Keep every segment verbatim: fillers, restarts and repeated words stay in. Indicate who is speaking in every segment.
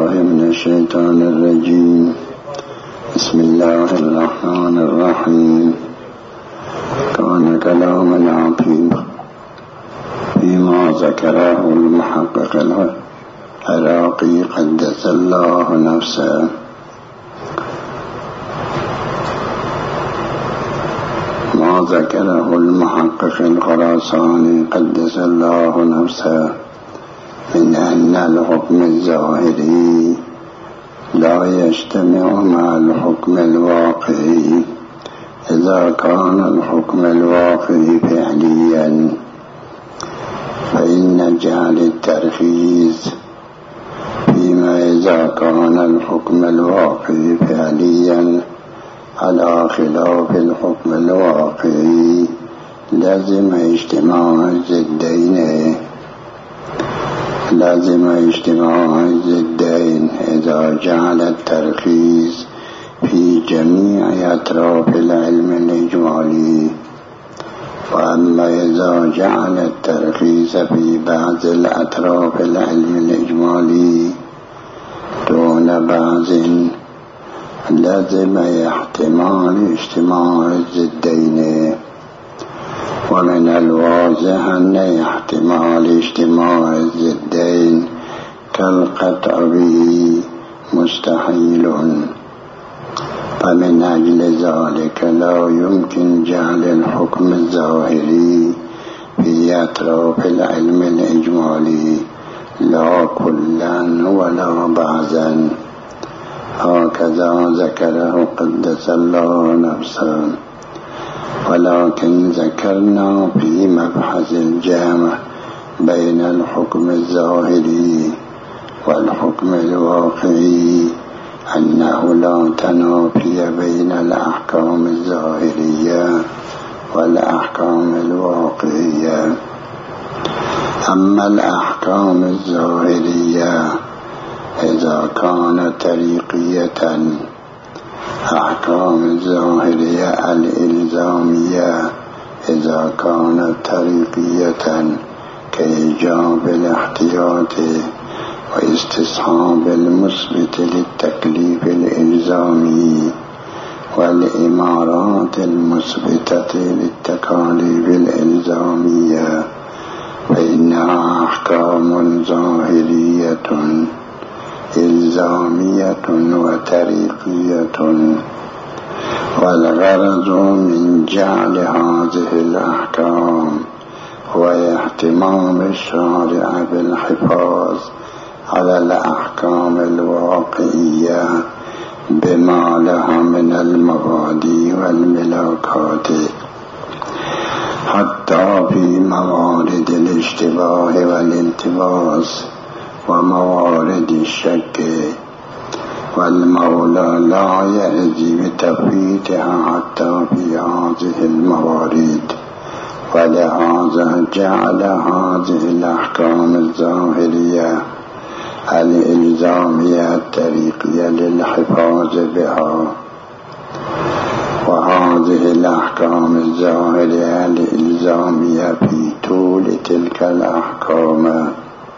Speaker 1: بالله من الشيطان الرجيم. بسم الله الرحمن الرحيم. كان كلام العقيد فيما ذكره المحقق العراقي قدس الله نفسه. ما ذكره المحقق الخراساني قدس الله نفسه من أن الحكم الظاهري لا يجتمع مع الحكم الواقعي إذا كان الحكم الواقعي فعليا، فإن جعل الترخيص فيما إذا كان الحكم الواقعي فعليا على خلاف الحكم الواقعي لازم اجتماع الضدين لازم اجتماع الضدين إذا جعل الترخيص في جميع أطراف العلم الإجمالي. وأما إذا جعل الترخيص في بعض الأطراف العلم الإجمالي دون بعض لازم احتمال اجتماع الضدين. ومن الواضح أن احتمال اجتماع الضدين كالقطع به مستحيل، فمن أجل ذلك لا يمكن جعل الحكم الظاهري في أطراف العلم الإجمالي لا كلا ولا بعضا، هكذا ذكره قدس الله نفسه. ولكن ذكرنا في مبحث الجامع بين الحكم الظاهري والحكم الواقعي أنه لا تنافي بين الأحكام الظاهرية والأحكام الواقعية. أما الأحكام الظاهرية إذا كانت طريقية، أحكام الظاهرية الإلزامية إذا كانت طريقية كإيجاب الاحتياط واستصحاب المثبت للتكليف الإلزامي والإمارات المثبتة للتكاليف الإلزامية، فإنها أحكام ظاهرية إلزامية وطريقية. والغرض من جعل هذه الأحكام هو اهتمام الشارع بالحفاظ على الأحكام الواقعية بما لها من المبادئ والملاكات، حتى في موارد الاشتباه والالتباس وموارد الشك، والمولى لا يرضي بتفويتها حتى في هذه الموارد. ولهذا جعل هذه الأحكام الظاهرية الإلزامية الطريقية للحفاظ بها، وهذه الأحكام الظاهرية الإلزامية في طول تلك الأحكام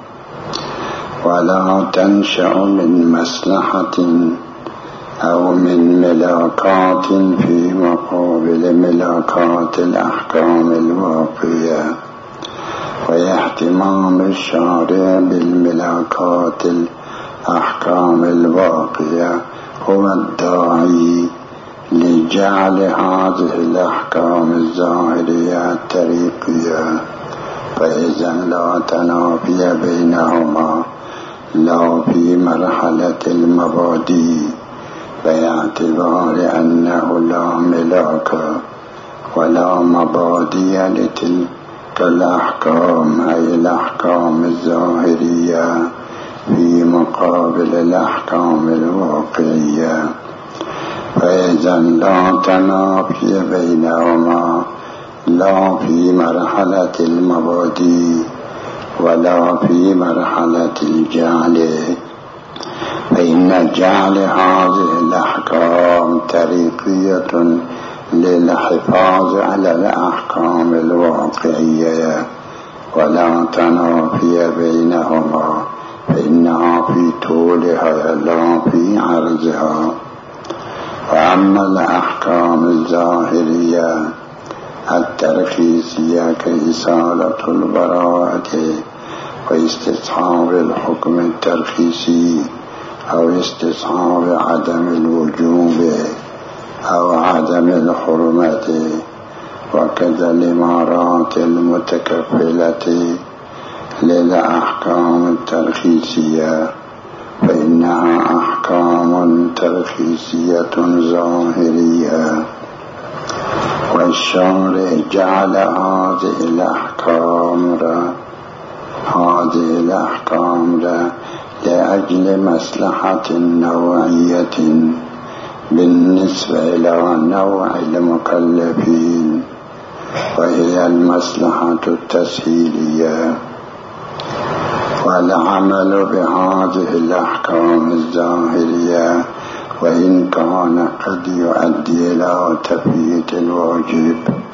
Speaker 1: ولا تنشأ من مصلحة أو من ملاكات في مقابل ملاكات الأحكام الواقعية. واهتمام الشارع بالملاكات الأحكام الواقعية هو الداعي لجعل هذه الأحكام الظاهرية الطريقية. فإذا لا تنافي بينهما لا في مرحلة المبادئ باعتبار أنه لا ملاك ولا مبادئ لتلك الأحكام أي الأحكام الظاهرية في مقابل الأحكام الواقعية. فإذا لا تنافي بينهما لا في مرحلة المبادئ ولا في مرحلة الجعل، فإن جعل هذه الأحكام طريقية للحفاظ على الأحكام الواقعية ولا تنافي بينهما، فإنها في طول طولها لا في عرضها. وأما الأحكام الظاهرية الترخيصية كإصالة البراءة واستصحاب الحكم الترخيصي أو استصحاب عدم الوجوب أو عدم الحرمة، وكذا الإمارات المتكفلة للأحكام الترخيصية فإنها أحكام ترخيصية ظاهرية. والشارع جعل هذه الأحكام هذه الأحكام لأجل مصلحة نوعية بالنسبة إلى نوع المكلفين، وهي المصلحة التسهيلية. والعمل بهذه الأحكام الظاهرية وإن كان قد يؤدي إلى تفويت الواجب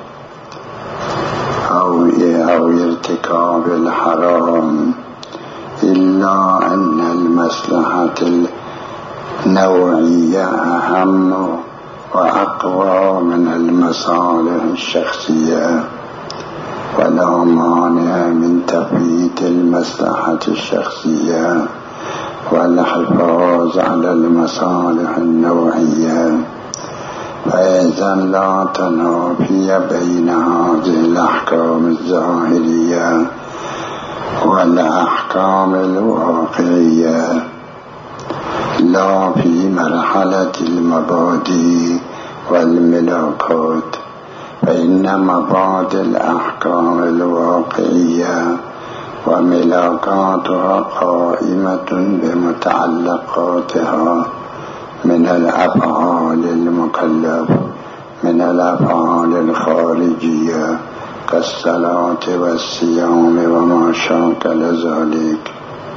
Speaker 1: أو أو ارتكاب الحرام، إلا أن المصلحة النوعية أهم وأقوى من المصالح الشخصية، ولا مانع من تفويت المصلحة الشخصية والحفاظ على المصالح النوعية. فإذا لا تنافي بين هذه الأحكام الظاهرية والأحكام الواقعية، لا في مرحلة المبادئ والملاكات، فإن مبادئ الأحكام الواقعية وملاكاتها قائمة بمتعلقاتها من الأفعال المكلف من الأفعال الخارجية كالصلاة والصيام وما شاكل ذلك.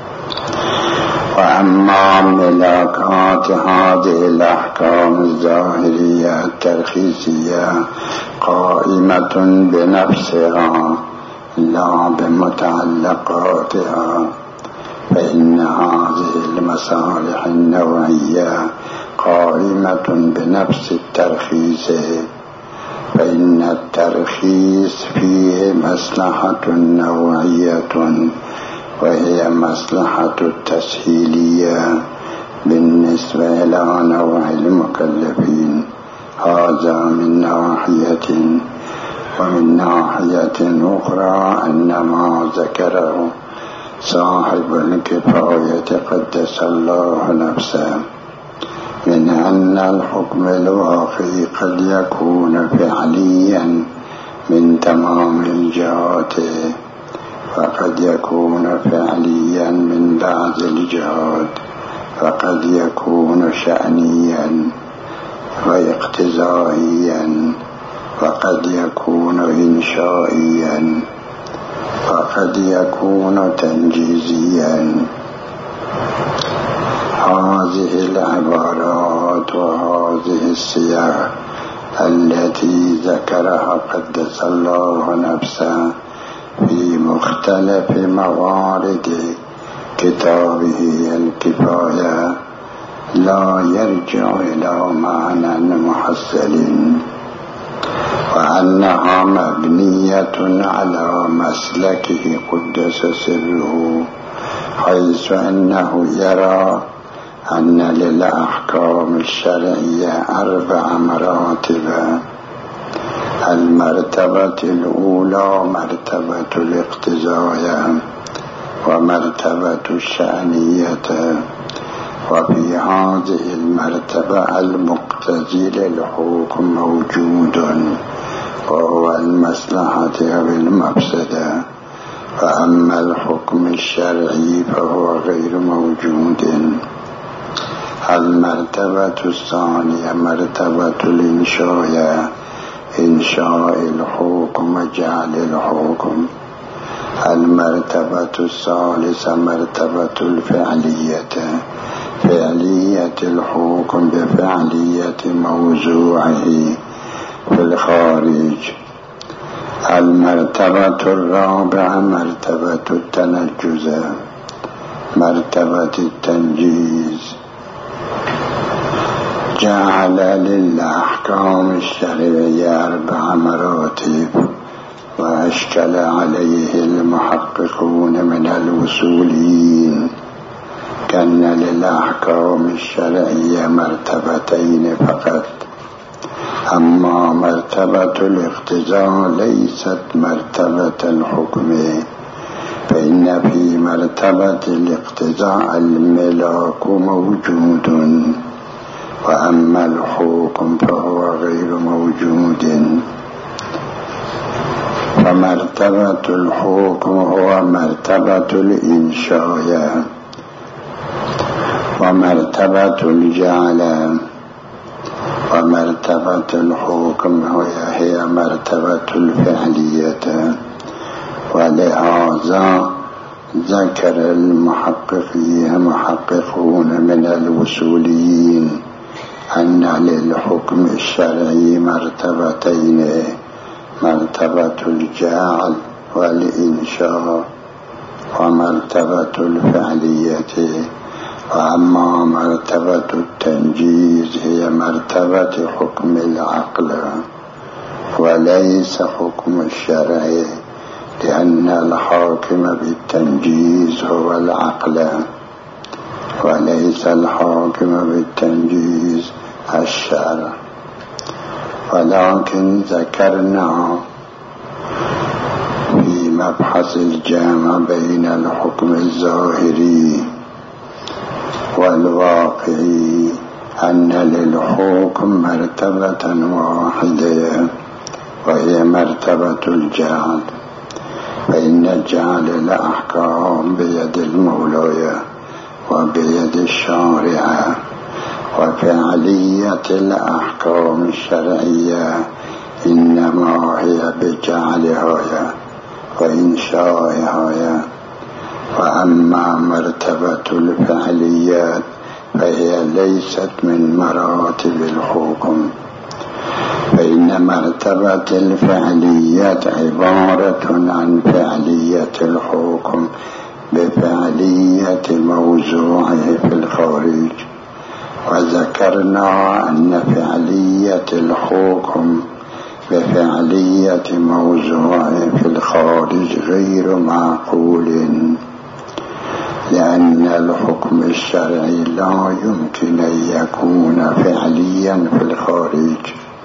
Speaker 1: وأما ملاكات هذه الأحكام الظاهرية الترخيصية قائمة بنفسها لا بمتعلقاتها، فإن هذه المصالح النوعية قائمة بنفس الترخيص، فإن الترخيص فيه مصلحة نوعية وهي مصلحة التسهيلية بالنسبة إلى نوع المكلفين. هذا من ناحية. ومن ناحية أخرى أن ما ذكره صاحب الكفاية قدس الله نفسه من أن الحكم الواقعي قد يكون فعليا من تمام الجهات، فقد يكون فعليا من بعض الجهات، فقد يكون شأنيا واقتضائيا، وقد يكون إنشائيا، وقد يكون تنجيزيا. هذه العبارات وهذه السياق التي ذكرها قدس الله نفسه في مختلف موارد كتابه الكفاية لا يرجع إلى معنى محصل، وأنها مبنية على مسلكه قدس سره، حيث أنه يرى أن للأحكام الشرعية أربع مراتب. المرتبة الأولى مرتبة الاقتضاء ومرتبة الشأنية، وفي هذه المرتبة المقتضي للحكم موجود وهو المصلحة والمفسدة، فأما الحكم الشرعي فهو غير موجود. المرتبة الثانية مرتبة الإنشاء، إنشاء الحكم وجعل الحكم. المرتبة الثالثة مرتبة الفعلية، فعلية الحكم بفعلية موضوعه في الخارج. المرتبة الرابعة مرتبة التنجز، مرتبة التنجيز. جعل للأحكام الشرعية أربع مراتب، وأشكل عليه المحققون من الوصوليين كأن للأحكام الشرعية مرتبتين فقط، أما مرتبة الاقتضاء ليست مرتبة الحكم، فإن في مرتبة الاقتضاء الملاك موجود، وأما الحكم فهو غير موجود. فمرتبة الحكم هو مرتبة الإنشاء، ومرتبة الجعل، ومرتبة الحكم هي مرتبة الفعلية. ولهذا ذكر المحققين محققون من الوصوليين أن للحكم الشرعي مرتبتين، مرتبة الجعل والإنشاء ومرتبة الفعلية، وأما مرتبة التنجيز هي مرتبة حكم العقل وليس حكم الشرع، لأن الحاكم بالتنجيز هو العقل وليس الحاكم بالتنجيز الشرع. ولكن ذكرنا في مبحث الجامع بين الحكم الظاهري والواقعي أن للحكم مرتبة واحدة وهي مرتبة الجعل، فإن جعل الأحكام بيد المولى وبيد الشارع، وفعلية الأحكام الشرعية إنما هي بجعلها وإنشائها. وأما مرتبة الفعليات فهي ليست من مراتب الحكم، فإن مرتبة الفعليات عبارة عن فعلية الحكم بفعلية موضوعه في الخارج. وذكرنا أن فعلية الحكم بفعلية موضوعه في الخارج غير معقول، لأن الحكم الشرعي لا يمكن أن يكون فعليا في الخارج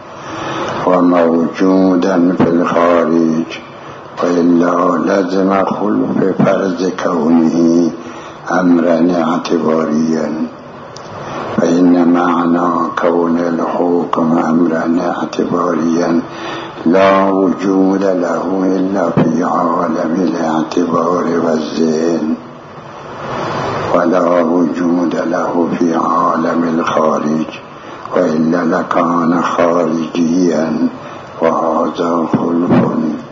Speaker 1: وموجودا في الخارج، وإلا لازم خلف فرض كونه أمرا اعتباريا. فإن معنى كون الحكم أمرا اعتباريا لا وجود له إلا في عالم الاعتبار والذهن، ولا وجود له في عالم الخارج، وإلا لكان خارجيا، وهذا خلف.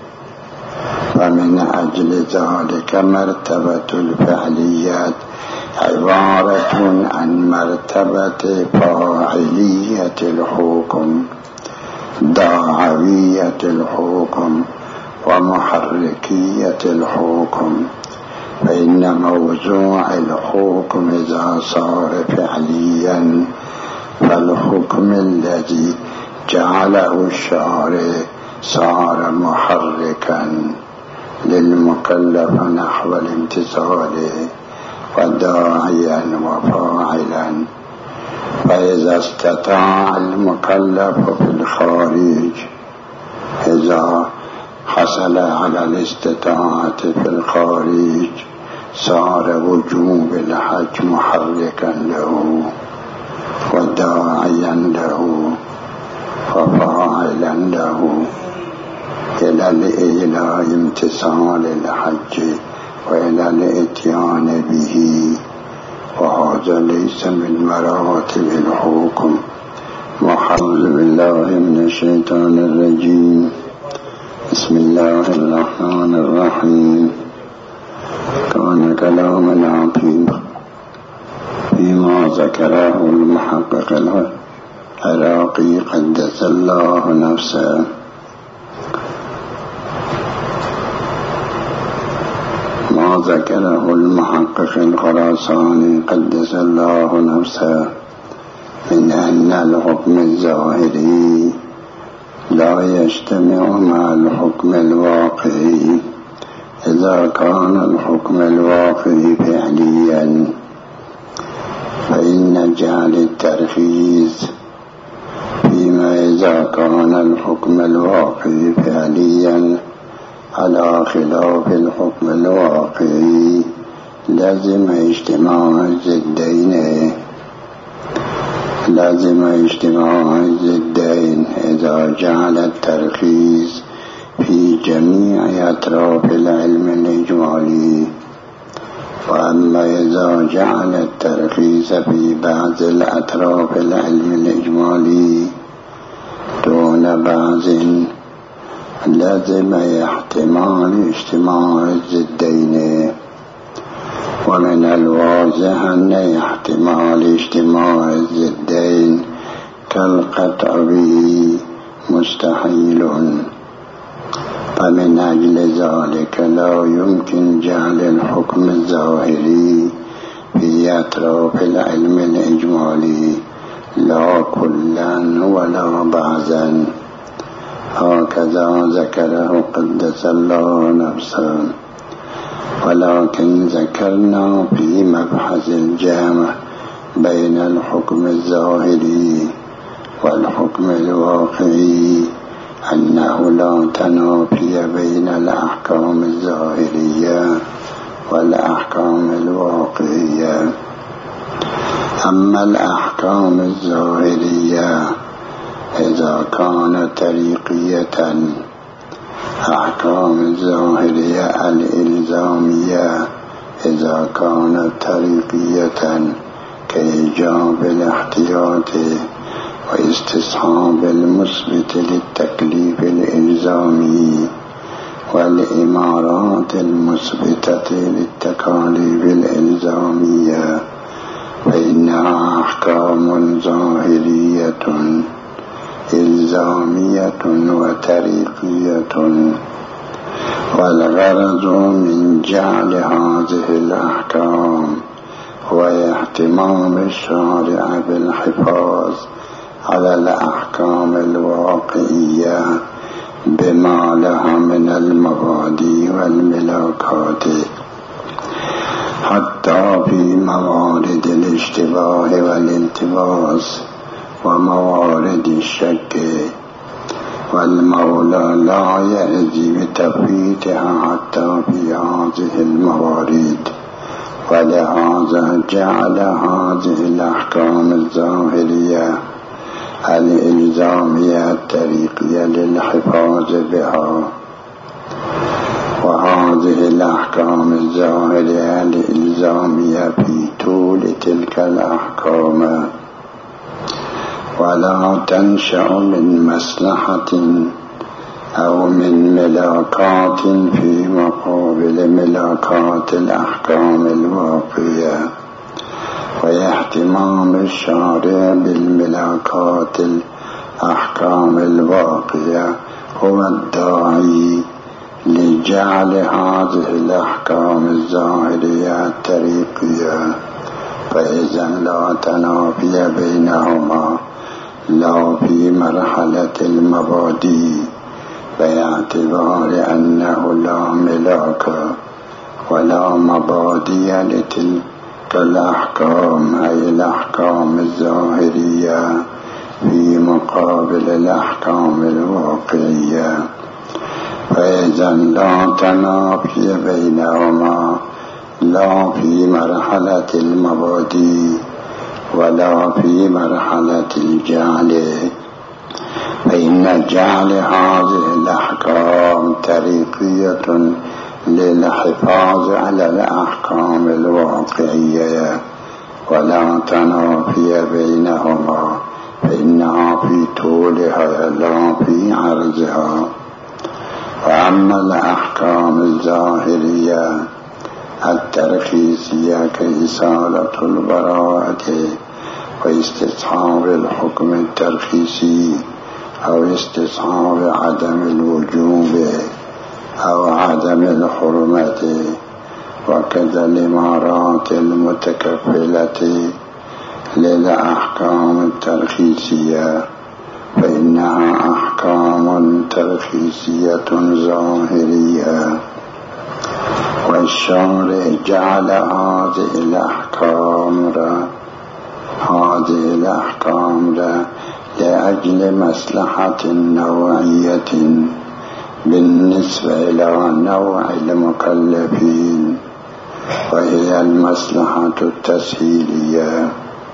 Speaker 1: فمن أجل ذلك مرتبة الفعليات عبارة عن مرتبة فاعلية الحكم، داعوية الحكم، ومحركية الحكم. فإن موضوع الحكم إذا صار فعليا فالحكم الذي جعله الشارع صار محركا للمكلف نحو الامتثال وداعيا وفاعلا. فإذا استطاع المكلف في الخارج، إذا حصل على الاستطاعة في الخارج صار وجوب الحج محركا له وداعيا له وفاعلا له إلى الإله امتثال الحج وإلى الاتيان به، وهذا ليس من مراتب الحكم. أعوذ بالله من الشيطان الرجيم. بسم الله الرحمن الرحيم. كان كلام العقيد فيما ذكره المحقق العراقي قدس الله نفسه. ما ذكره المحقق الخراساني قدس الله نفسه من أن الحكم الظاهري لا يجتمع مع الحكم الواقعي إذا كان الحكم الواقعي فعليا، فإن جعل الترخيص فيما إذا كان الحكم الواقعي فعليا على خلاف الحكم الواقعي لازم اجتماع الضدين لازم اجتماع الضدين إذا جعل الترخيص في جميع أطراف العلم الإجمالي. وأما إذا جعل الترخيص في بعض الأطراف العلم الإجمالي دون بعض لازم احتمال اجتماع الضدين. ومن الواضح أن احتمال اجتماع الضدين كالقطع به مستحيل، فمن أجل ذلك لا يمكن جعل الحكم الظاهري في أطراف العلم الإجمالي لا كلا ولا بعضا، هكذا ذكره قدس الله نفسه. ولكن ذكرنا في مبحث الجامع بين الحكم الظاهري والحكم الواقعي أنه لا تنافي بين الأحكام الظاهرية والأحكام الواقعية. أما الأحكام الظاهرية إذا كانت طريقية، أحكام الظاهرية الإلزامية إذا كانت طريقية كإيجاب الاحتياط واستصحاب المثبت للتكليف الإلزامي والإمارات المثبتة للتكاليف الإلزامية، فإنها أحكام ظاهرية إلزامية وطريقية. والغرض من جعل هذه الأحكام هو اهتمام الشارع بالحفاظ على الأحكام الواقعية بما لها من المبادئ والملاكات، حتى في موارد الاشتباه والالتباس وموارد الشك، والمولى لا يأذي بتفويتها حتى في هذه الموارد. ولهذا جعل هذه الأحكام الظاهرية الإلزامية الطريقية للحفاظ بها. وهذه الأحكام الظاهرية الإلزامية في طول تلك الأحكام ولا تنشأ من مصلحة أو من ملاكات في مقابل ملاكات الأحكام الواقعية. واهتمام الشارع بالملاكات الأحكام الواقعية هو الداعي لجعل هذه الأحكام الظاهرية الطريقية. فإذا لا تنافي بينهما لا في مرحلة المبادئ باعتبار أنه لا ملاك ولا مبادئ لتلك الأحكام أي الأحكام الظاهرية في مقابل الأحكام الواقعية. فإذا لا تنافي بينهما لا في مرحلة المبادئ ولا في مرحلة الجعل، فإن جعل هذه الأحكام طريقية للحفاظ على الأحكام الواقعية ولا تنافي بينهما، فإنها في طولها لا في عرضها. وأما الأحكام الظاهرية الترخيصية كإصالة البراءة واستصحاب الحكم الترخيصي أو استصحاب عدم الوجوب أو عدم الحرمة وكذا الإمارات المتكفلة للأحكام الترخيصية فإنها أحكام ترخيصية ظاهرية، والشارع جعل هذه الأحكام هذه الأحكام لأجل مصلحة نوعية بالنسبة إلى نوع المكلفين، وهي المصلحة التسهيلية.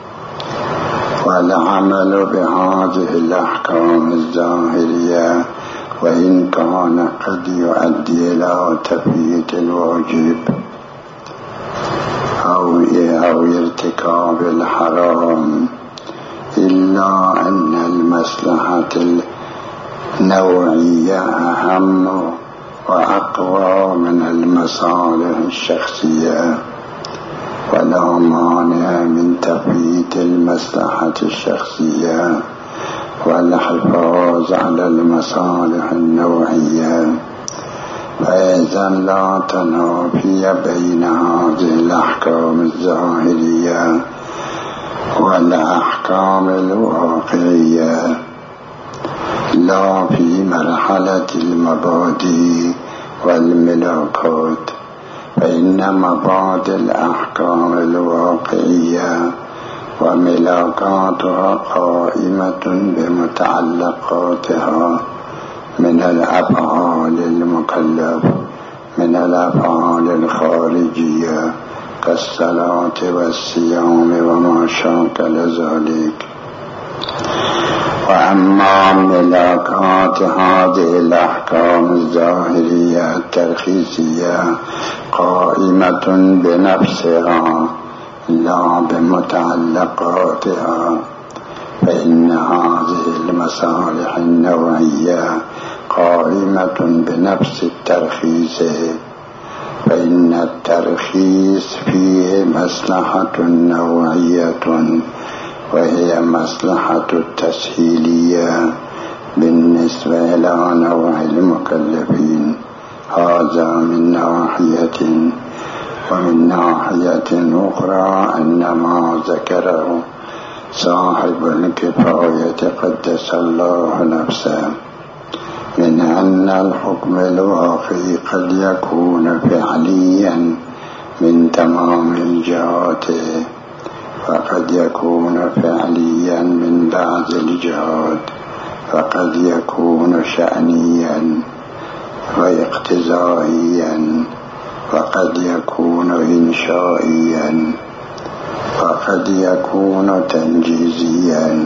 Speaker 1: والعمل بهذه الأحكام الظاهرية وإن كان قد يؤدي إلى تفويت الواجب أو أو ارتكاب الحرام، إلا أن المصلحة النوعية أهم وأقوى من المصالح الشخصية، ولا مانع من تفويت المصلحة الشخصية والحفاظ على المصالح النوعية. فإذا لا تنافي بين هذه الأحكام الظاهرية والأحكام الواقعية، لا في مرحلة المبادئ والملاكات، فإن مبادئ الأحكام الواقعية وملاكاتها قائمة بمتعلقاتها من الأفعال المكلف من الأفعال الخارجية كالصلاة والصيام وما شاكل ذلك. وأما ملاكات هذه الأحكام الظاهرية الترخيصية قائمة بنفسها لا بمتعلقاتها، فإن هذه المصالح النوعية قائمة بنفس الترخيص، فإن الترخيص فيه مصلحة نوعية وهي مصلحة التسهيلية بالنسبة إلى نوع المكلفين. هذا من ناحية، ومن ناحية أخرى أن ما ذكره صاحب الكفاية قدس الله نفسه من أن الحكم الواقعي قد يكون فعليا من تمام الجهات، فقد يكون فعليا من بعض الجهات، فقد يكون شأنيا واقتضائيا، وقد يكون إنشائيا، وقد يكون تنجيزيا.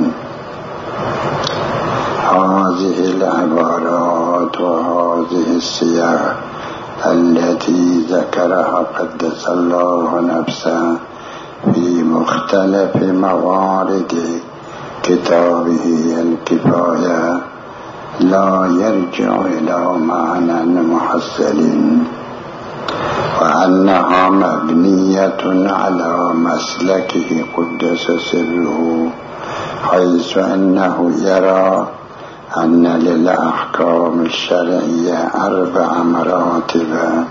Speaker 1: هذه العبارات وهذه السياق التي ذكرها قدس الله نفسه في مختلف موارد كتابه الكفاية لا يرجع إلى معنى محصل، وأنها مبنية على مسلكه قدس سره، حيث أنه يرى أن للأحكام الشرعية أربع مراتب.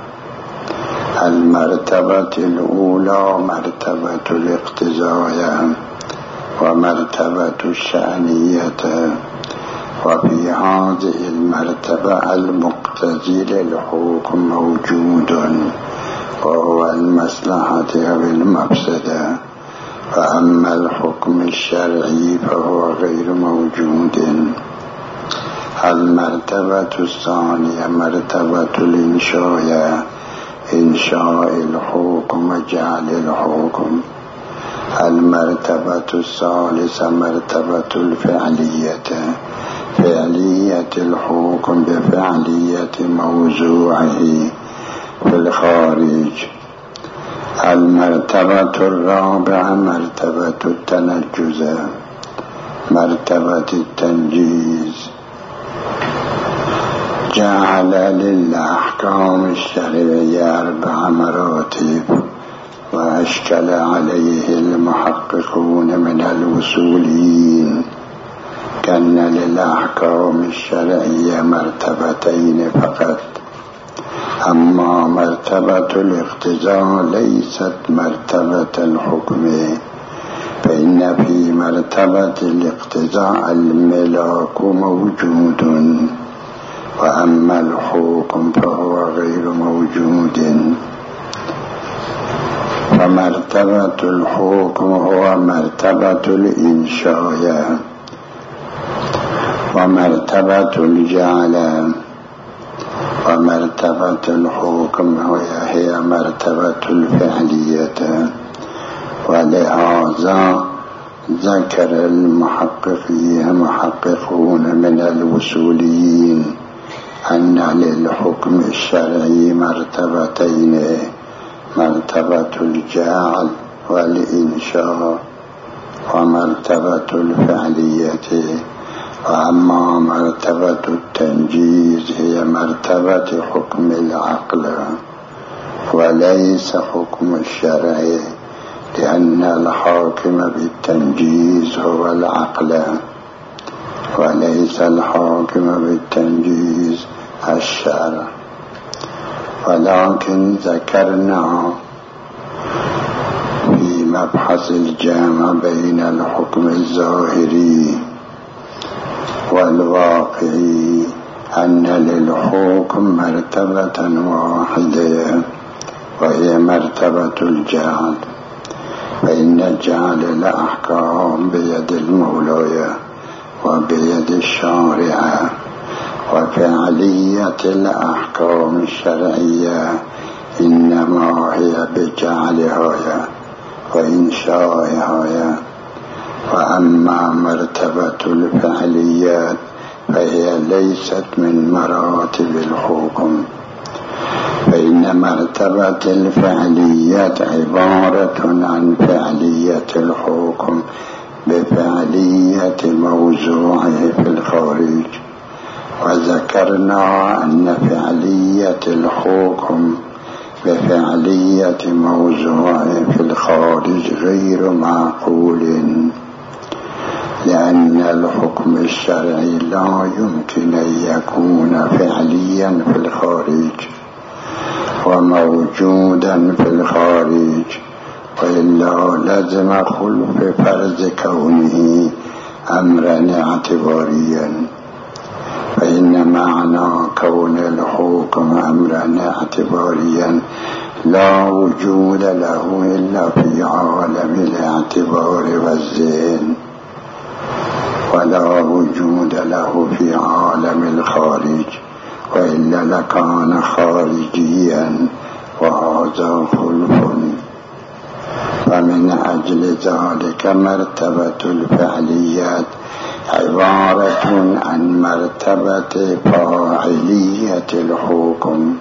Speaker 1: المرتبة الأولى مرتبة الاقتضاء ومرتبة الشأنية، وفي هذه المرتبة المقتضي للحكم موجود وهو المصلحة أو المفسدة، فأما الحكم الشرعي فهو غير موجود. المرتبة الثانية مرتبة الإنشاء، إنشاء الحكم وجعل الحكم. المرتبة الثالثة مرتبة الفعلية، فعلية الحكم بفعلية موضوعه في الخارج. المرتبة الرابعة مرتبة التنجز، مرتبة التنجيز. جعل للأحكام الشرعية أربع مراتب، وأشكل عليه المحققون من الوصوليين كأن للأحكام الشرعية مرتبتين فقط، أما مرتبة الاقتضاء ليست مرتبة الحكم، فإن في مرتبة الاقتضاء الملاك موجود، وأما الحكم فهو غير موجود. فمرتبة الحكم هو مرتبة الإنشاء، ومرتبة الجعل، ومرتبة الحكم هي مرتبة الفعلية. ولهذا ذكر المحققين محققون من الوصوليين أن للحكم الشرعي مرتبتين، مرتبة الجعل والإنشاء ومرتبة الفعلية. وأما مرتبة التنجيز هي مرتبة حكم العقل وليس حكم الشرع، لأن الحاكم بالتنجيز هو العقل وليس الحاكم بالتنجيز الشرع. ولكن ذكرنا في مبحث الجامع بين الحكم الظاهري والواقعي أن للحكم مرتبة واحدة وهي مرتبة الجعل، فإن الجعل الأحكام بيد المولى وبيد الشارع، وفعلية الأحكام الشرعية إنما هي بجعلها وإنشائها. وأما مرتبة الفعليات فهي ليست من مراتب الحكم، فإن مرتبة الفعليات عبارة عن فعلية الحكم بفعلية موضوعه في الخارج. وذكرنا أن فعلية الحكم بفعلية موضوعه في الخارج غير معقول، لأن الحكم الشرعي لا يمكن أن يكون فعليا في الخارج وموجودا في الخارج، وإلا لازم خلف فرض كونه أمرا اعتباريا. فإن معنى كون الحكم أمرا اعتباريا لا وجود له إلا في عالم الاعتبار والذهن، ولا وجود له في عالم الخارج، وإلا لكان خارجيا، وهذا خلف. فمن أجل ذلك مرتبة الفعليات عبارة عن مرتبة فاعلية الحكم،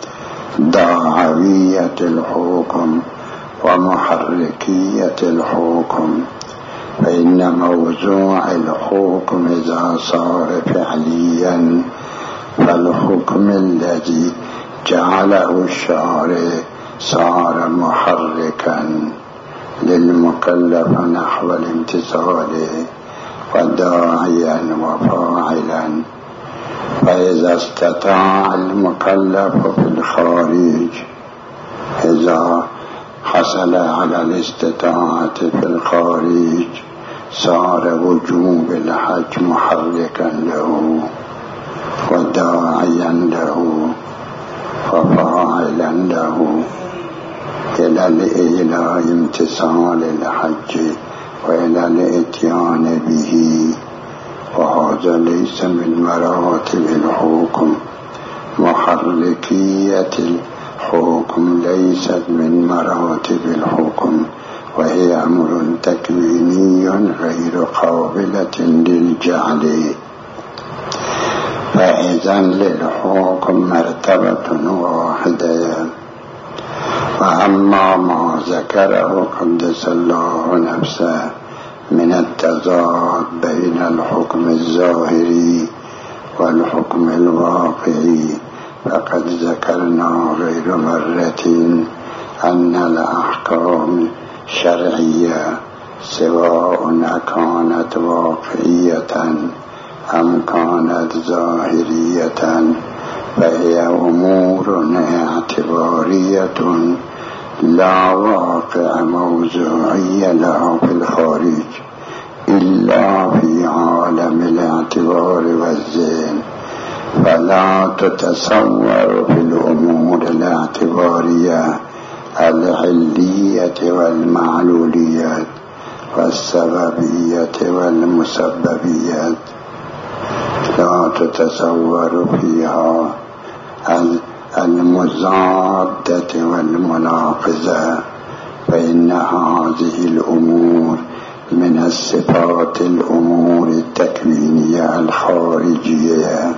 Speaker 1: داعوية الحكم، ومحركية الحكم. فإن موضوع الحكم إذا صار فعليا فالحكم الذي جعله الشارع صار محركا للمكلف نحو الامتثال وداعيا وفاعلا. فإذا استطاع المكلف في الخارج، إذا حصل على الاستطاعة في الخارج صار وجوب الحج محركا له وداعيا له وفاعلا له إلى الإله امتثال الحج وإلى الاتيان به. وهذا ليس من مراتب الحكم. محركية الحكم ليست من مراتب الحكم، وهي أمر تكويني غير قابلة للجعل. فإذا للحكم مرتبة واحدة. وأما ما ذكره قدس الله نفسه من التضاد بين الحكم الظاهري والحكم الواقعي فقد ذكرنا غير مرة أن الأحكام الشرعية سواء كانت واقعية أم كانت ظاهرية فهي أمور اعتبارية لا واقع موضوعي لها في الخارج إلا في عالم الاعتبار والذهن، فلا تتصور في الأمور الاعتبارية العلية والمعلولية والسببية والمسببية، لا تتصور فيها المضادة والمناقضة، فإن هذه الأمور من الصفات الأمور التكوينية الخارجية.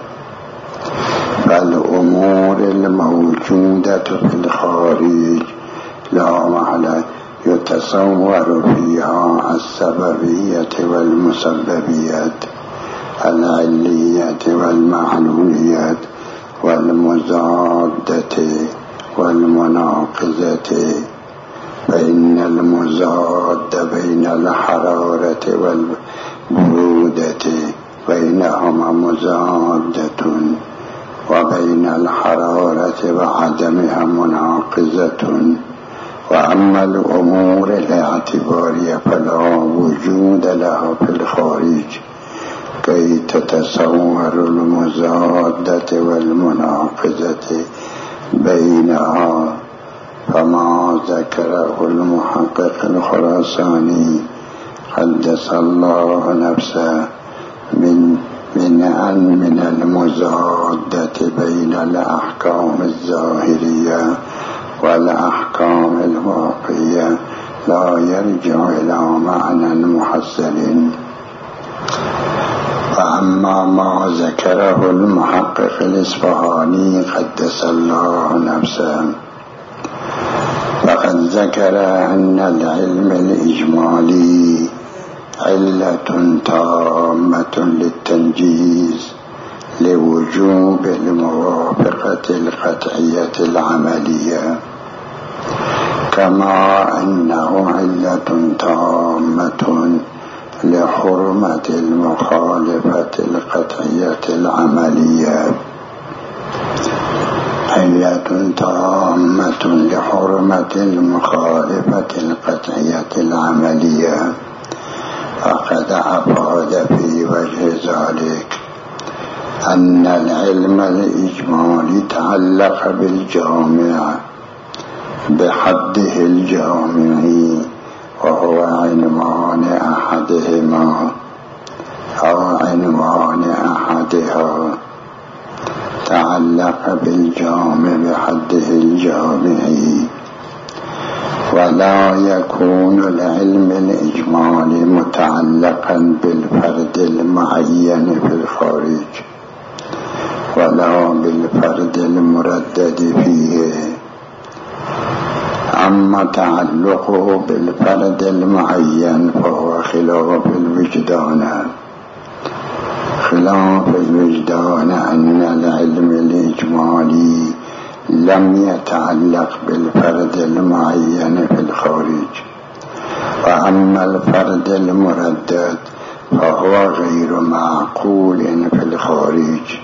Speaker 1: فالأمور الموجودة في الخارج لا محالة يتصور فيها السببية والمسببية، العلية والمعلولية والمضادة والمناقضة، فإن المضاد بين الحرارة والبرودة بينهما مضادة، وبين الحرارة وعدمها مناقضة. وأما الأمور الاعتبارية فلا وجود لها في الخارج كي تتصور المضادة والمناقضة بينها. فما ذكره المحقق الخراساني قدس الله نفسه من من أن من المضادة بين الأحكام الظاهرية والأحكام الواقعية لا يرجع إلى معنى محصل. وأما ما ذكره المحقق الإصفهاني قدس الله نفسه فقد ذكر أن العلم الإجمالي علة تامة للتنجيز لوجوب الموافقة القطعية العملية، كما أنه علة تامة لحرمة المخالفة القطعية العملية. علة تامة لحرمة المخالفة القطعية العملية. فقد أفاد في وجه ذلك أن العلم الإجمالي تعلق بالجامع بحده الجامعي، وهو عنوان أحدهما أو عنوان أحدها، تعلق بالجامع بحده الجامعي، ولا يكون العلم الإجمالي متعلقا بالفرد المعين في الخارج ولا بالفرد المردد فيه. أما تعلقه بالفرد المعين فهو خلاف الوجدان خلاف الوجدان أن العلم الإجمالي لم يتعلق بالفرد المعين في الخارج. وأما الفرد المردد فهو غير معقول في الخارج،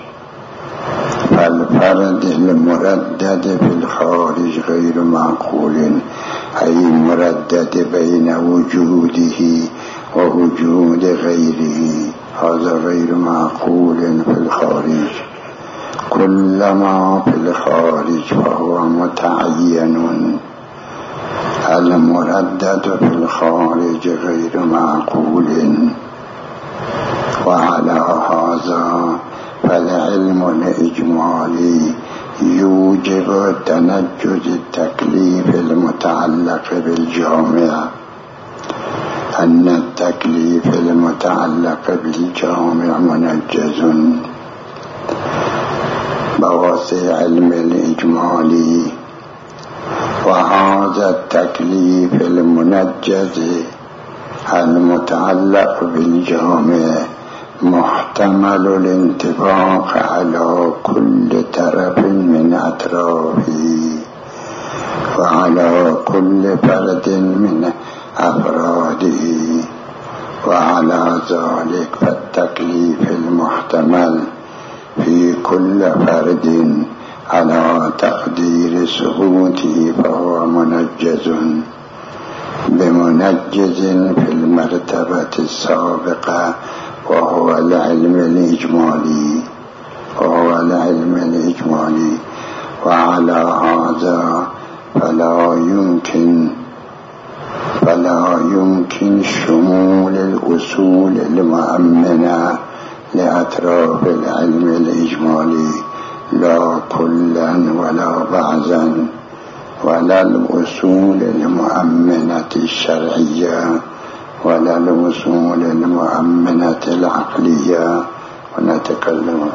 Speaker 1: فالفرد المردد في الخارج غير معقول، أي مردد بين وجوده ووجود غيره، هذا غير معقول في الخارج. كل ما في الخارج فهو متعين، المردد في الخارج غير معقول. وعلى هذا فالعلم الإجمالي يوجب تنجز التكليف المتعلق بالجامع، أن التكليف المتعلق بالجامع منجز بواسع علم الإجمالي. وهذا التكليف المنجز المتعلق بالجامع محتمل الانطباق على كل طرف من أطرافه وعلى كل فرد من أفراده، وعلى ذلك فالتكليف المحتمل في كل فرد على تقدير ثبوته فهو منجز بمنجز في المرتبة السابقة وهو العلم الإجمالي وهو العلم الإجمالي وعلى هذا فلا يمكن فلا يمكن شمول الأصول المؤمنة لأطراف العلم الإجمالي لا كلا ولا بعضا ولا الأصول المؤمنة الشرعية ولا الأصول المؤمنة العقلية. ونتكلم